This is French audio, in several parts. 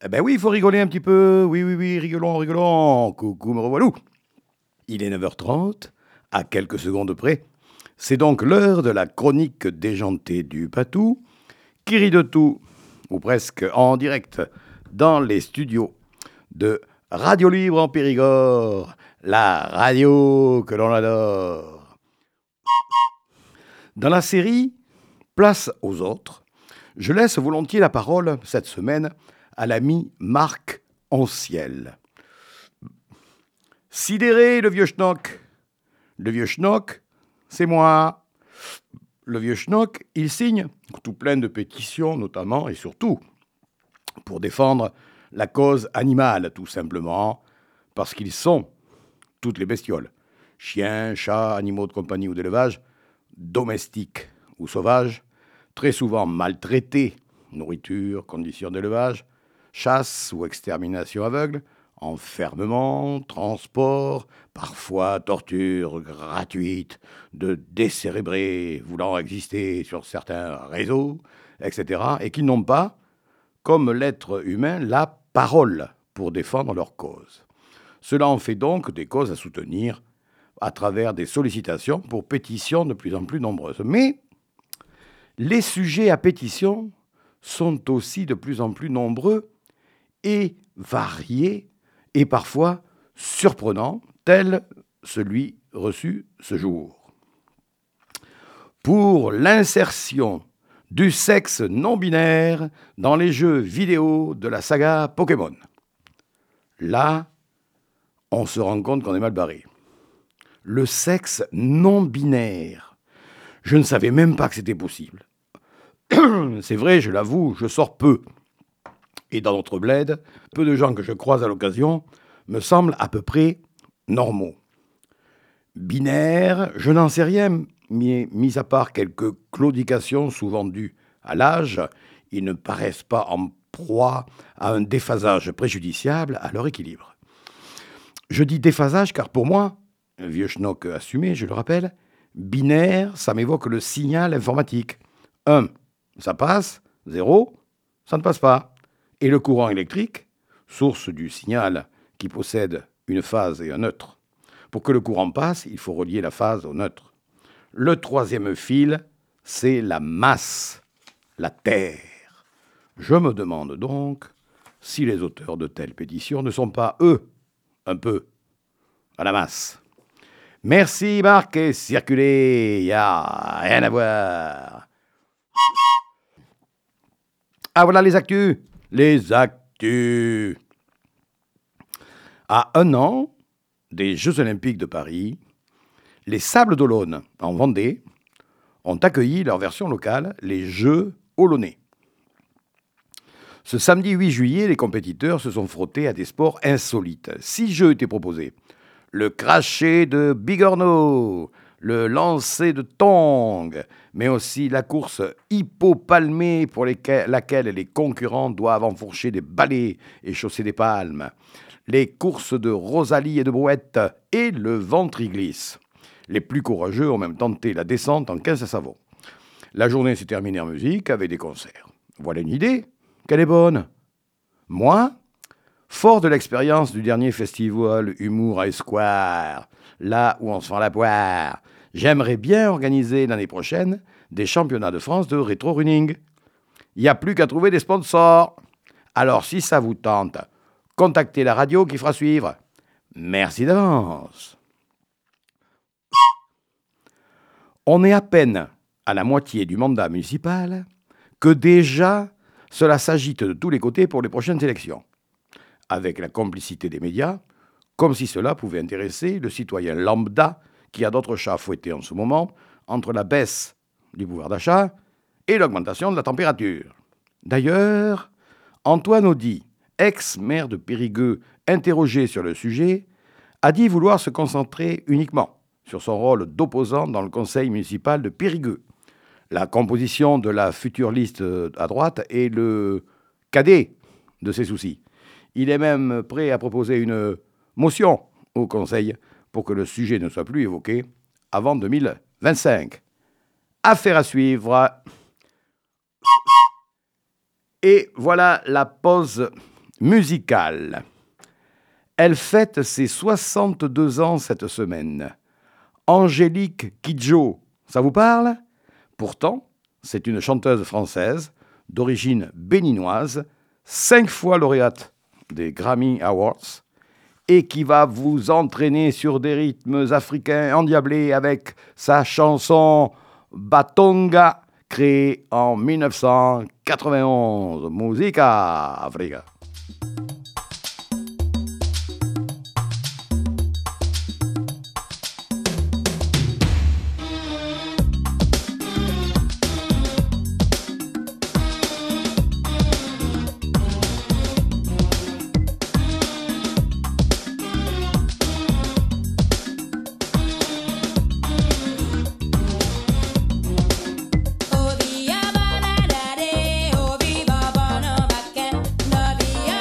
Eh ben oui, il faut rigoler un petit peu. Oui, oui, oui, rigolons, rigolons. Coucou, me revoilà. Il est 9h30, à quelques secondes près. C'est donc l'heure de la chronique déjantée du Patou, qui rit de tout, ou presque en direct, dans les studios de Radio Libre en Périgord, la radio que l'on adore. Dans la série Place aux autres, je laisse volontiers la parole, cette semaine, à l'ami Marc Anciel. Sidéré, le vieux schnock. Le vieux schnock, c'est moi. Le vieux schnock, il signe tout plein de pétitions, notamment et surtout pour défendre la cause animale, tout simplement, parce qu'ils sont toutes les bestioles. Chiens, chats, animaux de compagnie ou d'élevage, domestiques ou sauvages, très souvent maltraités, nourriture, conditions d'élevage, chasse ou extermination aveugle, enfermement, transport, parfois torture gratuite de décérébrés voulant exister sur certains réseaux, etc., et qui n'ont pas, comme l'être humain, la parole pour défendre leur cause. Cela en fait donc des causes à soutenir à travers des sollicitations pour pétitions de plus en plus nombreuses. Mais les sujets à pétition sont aussi de plus en plus nombreux et variés et parfois surprenants, tel celui reçu ce jour. Pour l'insertion du sexe non-binaire dans les jeux vidéo de la saga Pokémon. Là, on se rend compte qu'on est mal barré. Le sexe non-binaire. Je ne savais même pas que c'était possible. C'est vrai, je l'avoue, je sors peu. Et dans notre bled, peu de gens que je croise à l'occasion me semblent à peu près normaux. Binaire, je n'en sais rien, mais mis à part quelques claudications souvent dues à l'âge, ils ne paraissent pas en proie à un déphasage préjudiciable à leur équilibre. Je dis déphasage car pour moi, un vieux schnock assumé, je le rappelle, binaire, ça m'évoque le signal informatique. 1, ça passe, 0, ça ne passe pas. Et le courant électrique, source du signal qui possède une phase et un neutre. Pour que le courant passe, il faut relier la phase au neutre. Le troisième fil, c'est la masse, la Terre. Je me demande donc si les auteurs de telles pétitions ne sont pas, eux, un peu à la masse. Merci Marc, et circulez, il n'y a rien à voir. Ah voilà les actus. Les actus. À 1 an des Jeux Olympiques de Paris, les Sables d'Olonne, en Vendée, ont accueilli leur version locale, les Jeux Olonnais. Ce samedi 8 juillet, les compétiteurs se sont frottés à des sports insolites. 6 jeux étaient proposés. Le crachet de bigorneau, le lancer de tongs, mais aussi la course hippopalmée pour laquelle les concurrents doivent enfourcher des balais et chausser des palmes, les courses de Rosalie et de brouette et le ventriglisse. Les plus courageux ont même tenté la descente en 15 savons. La journée s'est terminée en musique avec des concerts. Voilà une idée, qu'elle est bonne. Moi, fort de l'expérience du dernier festival Humour à Esquire, là où on se fend la poire, j'aimerais bien organiser l'année prochaine des championnats de France de rétro-running. Il n'y a plus qu'à trouver des sponsors. Alors si ça vous tente, contactez la radio qui fera suivre. Merci d'avance. On est à peine à la moitié du mandat municipal que déjà cela s'agite de tous les côtés pour les prochaines élections. Avec la complicité des médias, comme si cela pouvait intéresser le citoyen lambda qui a d'autres chats à fouetter en ce moment entre la baisse du pouvoir d'achat et l'augmentation de la température. D'ailleurs, Antoine Audy, ex-maire de Périgueux, interrogé sur le sujet, a dit vouloir se concentrer uniquement sur son rôle d'opposant dans le conseil municipal de Périgueux. La composition de la future liste à droite est le cadet de ses soucis. Il est même prêt à proposer une motion au Conseil pour que le sujet ne soit plus évoqué avant 2025. Affaire à suivre. Et voilà la pause musicale. Elle fête ses 62 ans cette semaine. Angélique Kidjo, ça vous parle? Pourtant, c'est une chanteuse française d'origine béninoise, 5 fois lauréate des Grammy Awards, et qui va vous entraîner sur des rythmes africains endiablés avec sa chanson Batonga, créée en 1991. Musica Africa. Oh, via bananare, oh, viva bono backen, no via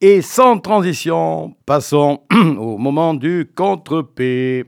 Et sans transition, passons au moment du contre-P.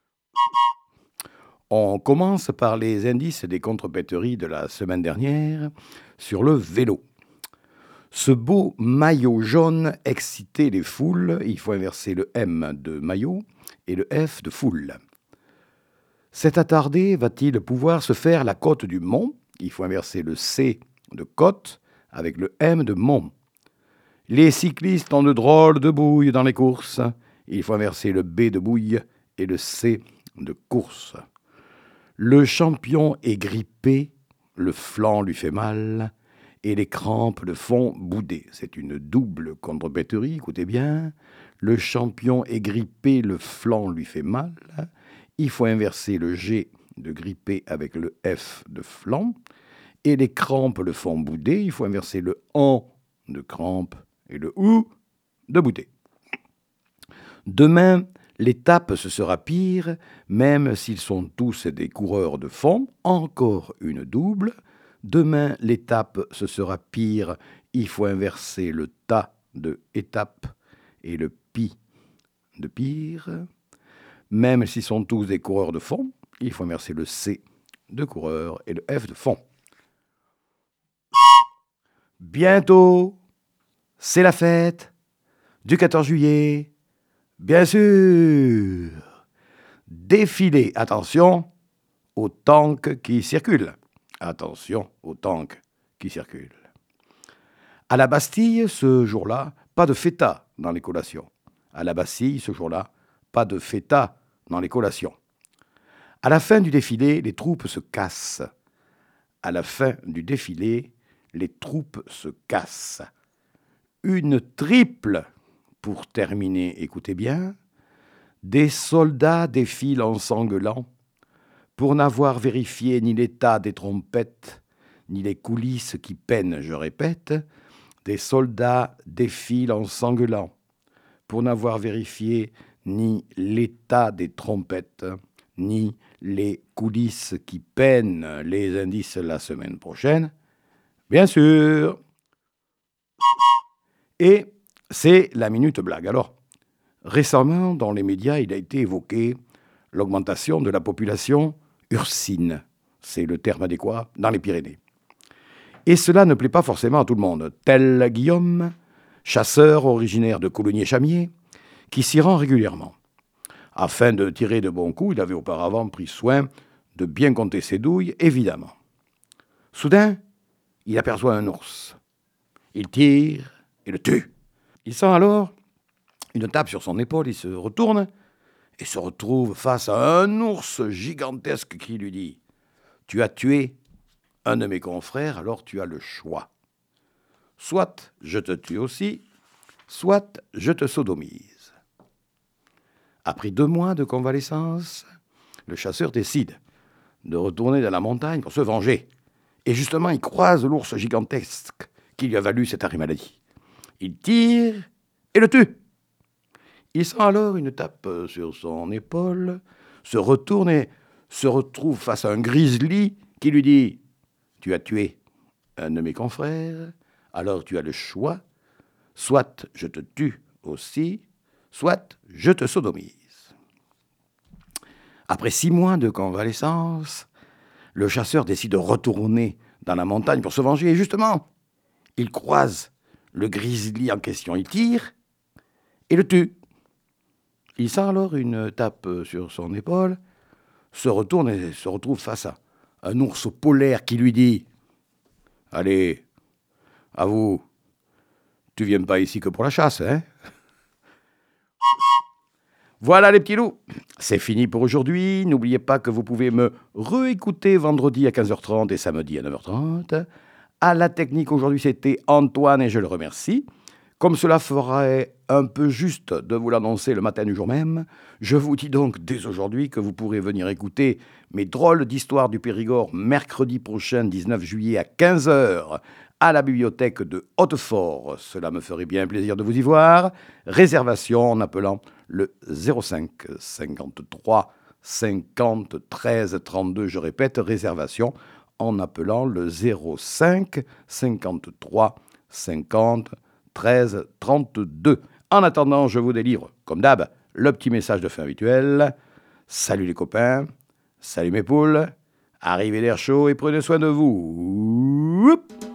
On commence par les indices des contre-péteries de la semaine dernière sur le vélo. Ce beau maillot jaune excitait les foules. Il faut inverser le M de maillot et le F de foule. Cet attardé va-t-il pouvoir se faire la côte du mont? Il faut inverser le C de côte avec le M de mont. Les cyclistes ont de drôles de bouilles dans les courses. Il faut inverser le B de bouille et le C de course. Le champion est grippé, le flanc lui fait mal, et les crampes le font bouder. C'est une double contre-péterie, écoutez bien. Le champion est grippé, le flanc lui fait mal. Il faut inverser le G de grippé avec le F de flanc. Et les crampes le font bouder. Il faut inverser le AN de crampe et le OU de bouder. Demain, l'étape ce sera pire, même s'ils sont tous des coureurs de fond. Encore une double. Demain, l'étape ce sera pire. Il faut inverser le ta de étape et le pi de pire. Même s'ils sont tous des coureurs de fond, il faut inverser le C de coureur et le F de fond. Bientôt, c'est la fête du 14 juillet. Bien sûr, défilé, attention aux tanks qui circulent. Attention aux tanks qui circulent. À la Bastille, ce jour-là, pas de feta dans les collations. À la Bastille, ce jour-là, pas de feta dans les collations. À la fin du défilé, les troupes se cassent. À la fin du défilé, les troupes se cassent. Une triple pour terminer, écoutez bien. Des soldats défilent en sanglant pour n'avoir vérifié ni l'état des trompettes, ni les coulisses qui peinent, je répète. Des soldats défilent en sanglant pour n'avoir vérifié ni l'état des trompettes, ni les coulisses qui peinent. Les indices la semaine prochaine, bien sûr. Et c'est la minute blague. Alors, récemment, dans les médias, il a été évoqué l'augmentation de la population ursine. C'est le terme adéquat dans les Pyrénées. Et cela ne plaît pas forcément à tout le monde. Tel Guillaume, chasseur originaire de Coulommiers-Chamiers, qui s'y rend régulièrement. Afin de tirer de bons coups, il avait auparavant pris soin de bien compter ses douilles, évidemment. Soudain, il aperçoit un ours. Il tire et le tue. Il sent alors une tape sur son épaule, il se retourne et se retrouve face à un ours gigantesque qui lui dit « Tu as tué un de mes confrères, alors tu as le choix. Soit je te tue aussi, soit je te sodomise. » Après 2 mois de convalescence, le chasseur décide de retourner dans la montagne pour se venger. Et justement, il croise l'ours gigantesque qui lui a valu cette arrêt maladie. Il tire et le tue. Il sent alors une tape sur son épaule, se retourne et se retrouve face à un grizzly qui lui dit « Tu as tué un de mes confrères, alors tu as le choix, soit je te tue aussi, soit je te sodomise. » Après 6 mois de convalescence, le chasseur décide de retourner dans la montagne pour se venger. Et justement, il croise le grizzly en question. Il tire et le tue. Il sent alors une tape sur son épaule, se retourne et se retrouve face à un ours polaire qui lui dit « Allez, à vous, tu viens pas ici que pour la chasse, hein ?» Voilà les petits loups, c'est fini pour aujourd'hui. N'oubliez pas que vous pouvez me réécouter vendredi à 15h30 et samedi à 9h30. À la technique aujourd'hui, c'était Antoine et je le remercie. Comme cela ferait un peu juste de vous l'annoncer le matin du jour même, je vous dis donc dès aujourd'hui que vous pourrez venir écouter mes drôles d'histoires du Périgord mercredi prochain, 19 juillet à 15h à la bibliothèque de Hautefort. Cela me ferait bien plaisir de vous y voir. Réservation en appelant le 05 53 50 13 32. Je répète, réservation en appelant le 05 53 50 13 32. En attendant, je vous délivre, comme d'hab, le petit message de fin habituel. Salut les copains, salut mes poules, arrivez l'air chaud et prenez soin de vous.